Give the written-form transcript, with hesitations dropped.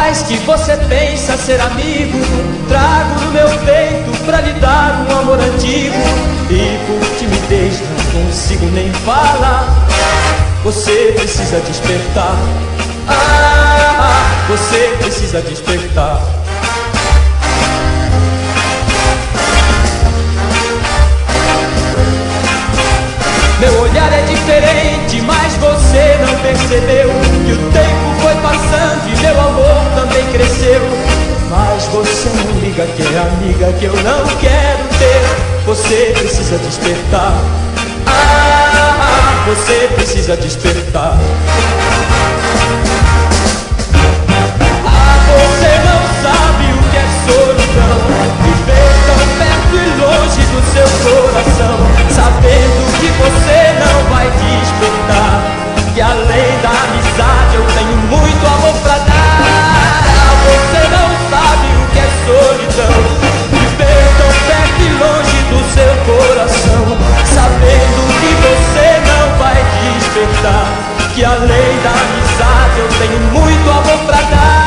mais que você pensa ser amigo, trago no meu peito pra lhe dar um amor antigo. E por timidez não consigo nem falar. Você precisa despertar. Ah, você precisa despertar. Meu olhar é diferente, mas você não percebeu que o tempo foi passando e meu amor também cresceu. Mas você não liga que é amiga que eu não quero ter. Você precisa despertar. Ah, você precisa despertar. Ah, você não sabe o que é solidão, viver tão perto e longe do seu coração, sabendo que você não vai despertar, que além da amizade eu tenho muito amor pra dar. Ah, você não sabe o que é solidão, viver tão perto e longe do seu coração, sabendo que você não vai despertar, que além da amizade eu tenho muito amor pra dar.